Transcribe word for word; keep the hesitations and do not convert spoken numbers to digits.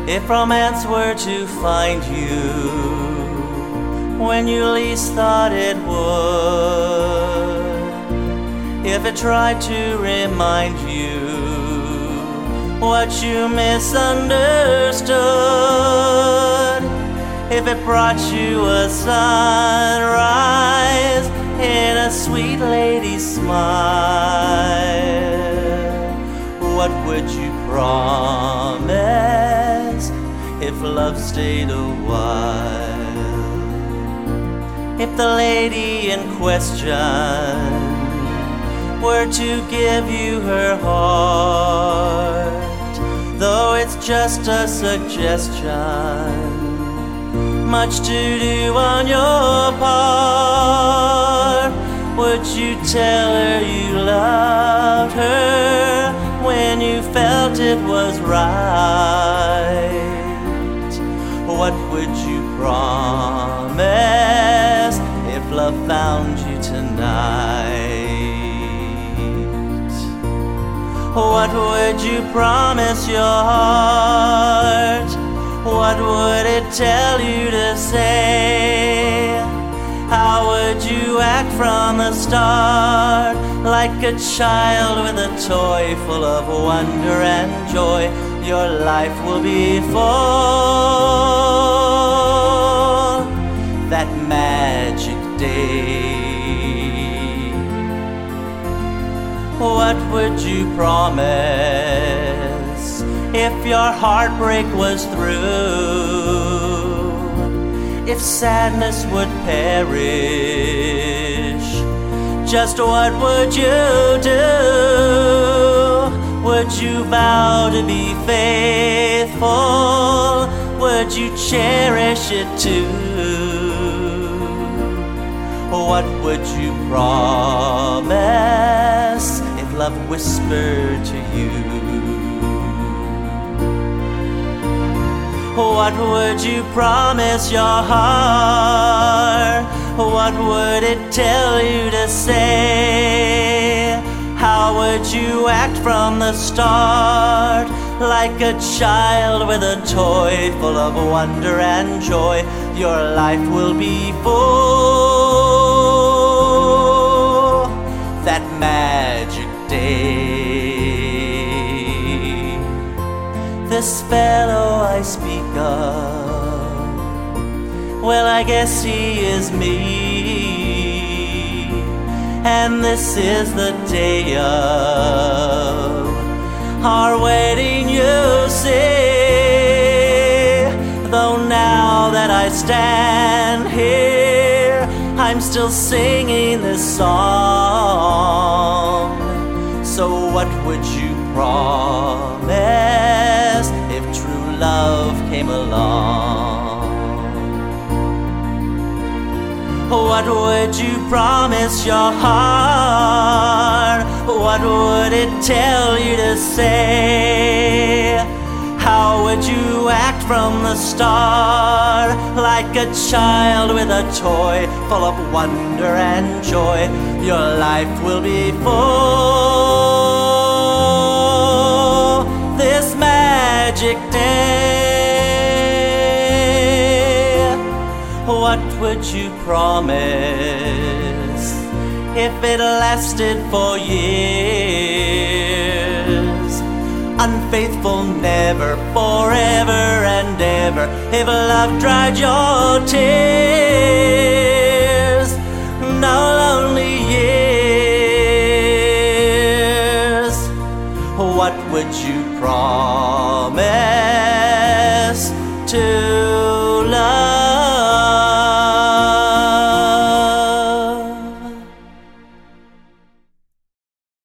If romance were to find you when you least thought it would, if it tried to remind you what you misunderstood, if it brought you a sunrise in a sweet lady's smile, what would you promise if love stayed a while? If the lady in question were to give you her heart, though it's just a suggestion, much to do on your part, would you tell her you loved her when you felt it was right? What would you promise if love found you tonight? What would you promise your heart? What would it tell you to say? How would you act from the start? Like a child with a toy full of wonder and joy, your life will be full that magic day. What would you promise if your heartbreak was through? If sadness would perish, just what would you do? Would you vow to be faithful? Would you cherish it too? What would you promise if love whispered to you? What would you promise your heart? What would it tell you to say? How would you act from the start? Like a child with a toy full of wonder and joy, your life will be full that magic day. This fellow I speak of, well, I guess he is me. And this is the day of our wedding, you see. Though now that I stand here, I'm still singing this song. So what would you promise if true love came along? What would you promise your heart? What would it tell you to say? How would you act from the start? Like a child with a toy full of wonder and joy, your life will be full this magic day. What would you promise if it lasted for years? Unfaithful never, forever and ever, if love dried your tears. No lonely years. What would you promise to